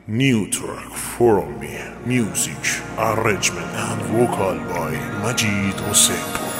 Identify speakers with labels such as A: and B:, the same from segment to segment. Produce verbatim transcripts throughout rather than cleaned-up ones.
A: New track from me, music, arrangement and vocal by Majid Hossein.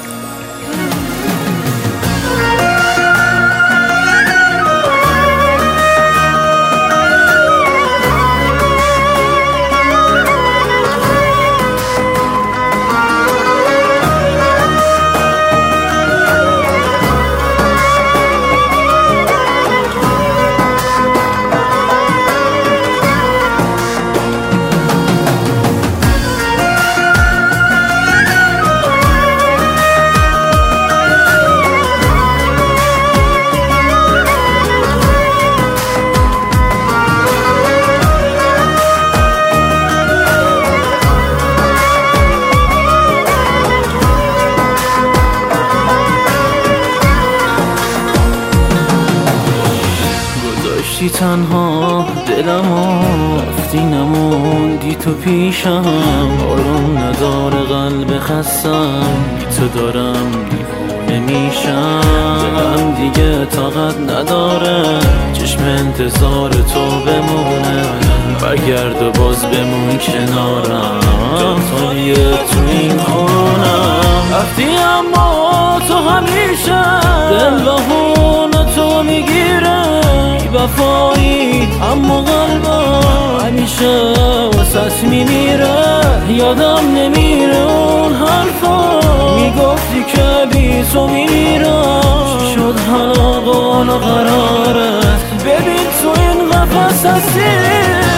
B: گذاشتی تنها دلمو، رفتی نموندی تو پیشم. آروم نداره قلب خستم، بی تو دارم دیوونه میشم. دلم دیگه طاقت نداره چشم انتظار تو بمونه. برگرد و باز بمون کنارم، جاتونیه تو این خونم. رفتی اما تو همیشه دل بهون تو میگیره. وفایی اما قلبم همیشه واسه میمیره. یادم نمیره اون حرفا، میگفتی که بی تو میمیرم. چی شد حالا قول قرارت؟ ببین تو این قفس اسیرم.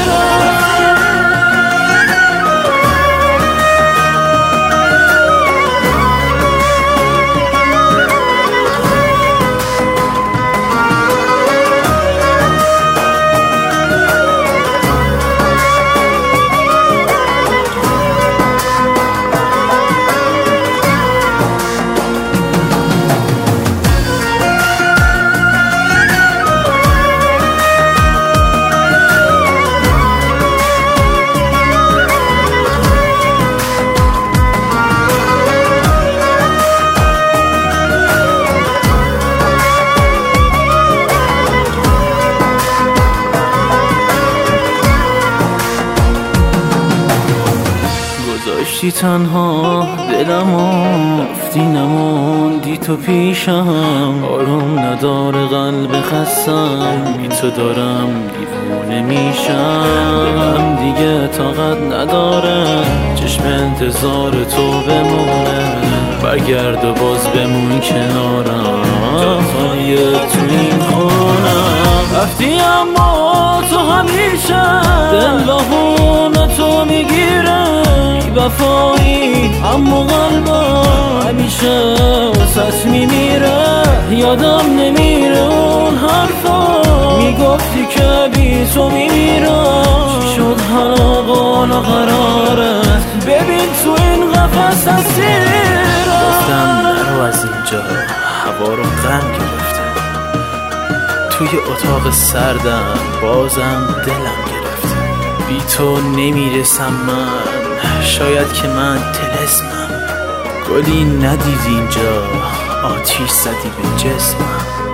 B: گذاشتی تنها دلمو، رفتی نموندی تو پیشم. آروم نداره قلب خستم، بی تو دارم دیوونه میشم. دلم دیگه طاقت نداره چشم انتظار تو بمونه. برگرد و باز بمون کنارم، جاتونیه تو این خونم. رفتی اما تو همیشه دل بهون تو میگیره. وفایی اما قلبم همیشه واسه میمیره. یادم نمیره اون حرفا، میگفتی که بی تو میمیرم. چی شد حالا قول قرارت؟ ببین تو این قفس اسیرم.
C: گفتم نرو از اینجا، هوا رو غم گرفته. توی اتاق سردم بازم دلم گرفته. بی تو نمیرسم من، شاید که من طلسمم. گلی ندیدی اینجا، آتیش زدی به جسمم.